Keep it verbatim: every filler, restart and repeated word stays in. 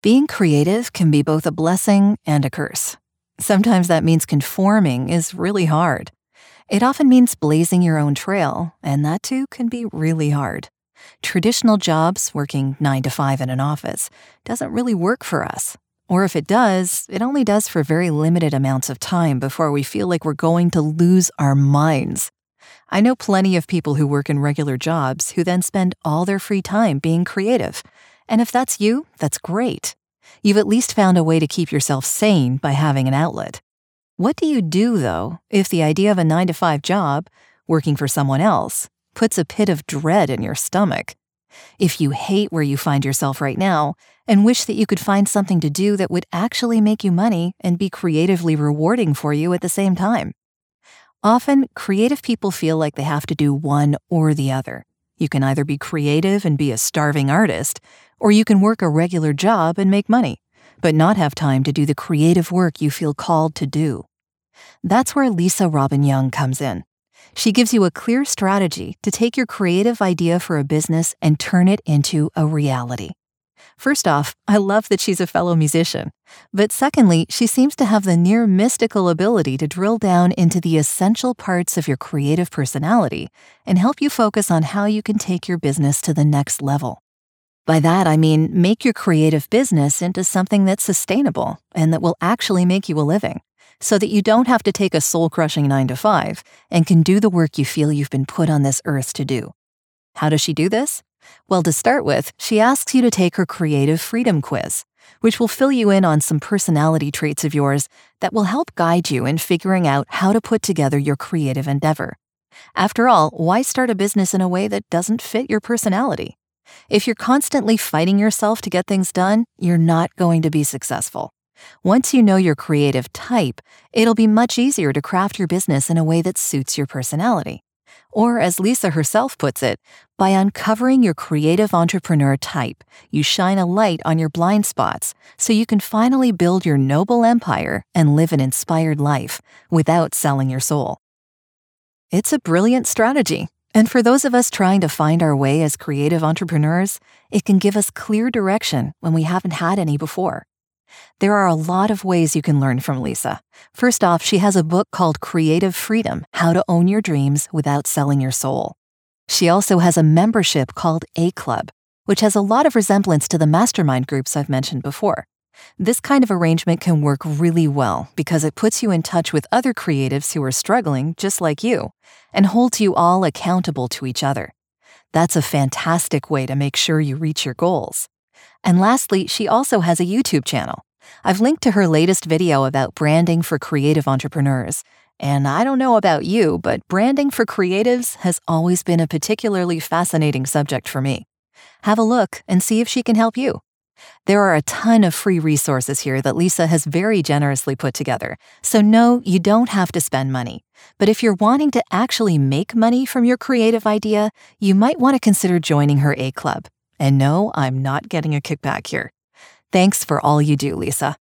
Being creative can be both a blessing and a curse. Sometimes that means conforming is really hard. It often means blazing your own trail, and that too can be really hard. Traditional jobs, working nine to five in an office, doesn't really work for us. Or if it does, it only does for very limited amounts of time before we feel like we're going to lose our minds. I know plenty of people who work in regular jobs who then spend all their free time being creative. And if that's you, that's great. You've at least found a way to keep yourself sane by having an outlet. What do you do, though, if the idea of a nine to five job, working for someone else, puts a pit of dread in your stomach? If you hate where you find yourself right now and wish that you could find something to do that would actually make you money and be creatively rewarding for you at the same time? Often, creative people feel like they have to do one or the other. You can either be creative and be a starving artist, or you can work a regular job and make money, but not have time to do the creative work you feel called to do. That's where Lisa Robin Young comes in. She gives you a clear strategy to take your creative idea for a business and turn it into a reality. First off, I love that she's a fellow musician. But secondly, she seems to have the near mystical ability to drill down into the essential parts of your creative personality and help you focus on how you can take your business to the next level. By that, I mean make your creative business into something that's sustainable and that will actually make you a living, so that you don't have to take a soul-crushing nine to five and can do the work you feel you've been put on this earth to do. How does she do this? Well, to start with, she asks you to take her Creative Freedom Quiz, which will fill you in on some personality traits of yours that will help guide you in figuring out how to put together your creative endeavor. After all, why start a business in a way that doesn't fit your personality? If you're constantly fighting yourself to get things done, you're not going to be successful. Once you know your creative type, it'll be much easier to craft your business in a way that suits your personality. Or, as Lisa herself puts it, by uncovering your creative entrepreneur type, you shine a light on your blind spots so you can finally build your noble empire and live an inspired life without selling your soul. It's a brilliant strategy, and for those of us trying to find our way as creative entrepreneurs, it can give us clear direction when we haven't had any before. There are a lot of ways you can learn from Lisa. First off, she has a book called Creative Freedom: How to Own Your Dreams Without Selling Your Soul. She also has a membership called A Club, which has a lot of resemblance to the mastermind groups I've mentioned before. This kind of arrangement can work really well because it puts you in touch with other creatives who are struggling just like you and holds you all accountable to each other. That's a fantastic way to make sure you reach your goals. And lastly, she also has a YouTube channel. I've linked to her latest video about branding for creative entrepreneurs. And I don't know about you, but branding for creatives has always been a particularly fascinating subject for me. Have a look and see if she can help you. There are a ton of free resources here that Lisa has very generously put together. So no, you don't have to spend money. But if you're wanting to actually make money from your creative idea, you might want to consider joining her A Club. And no, I'm not getting a kickback here. Thanks for all you do, Lisa.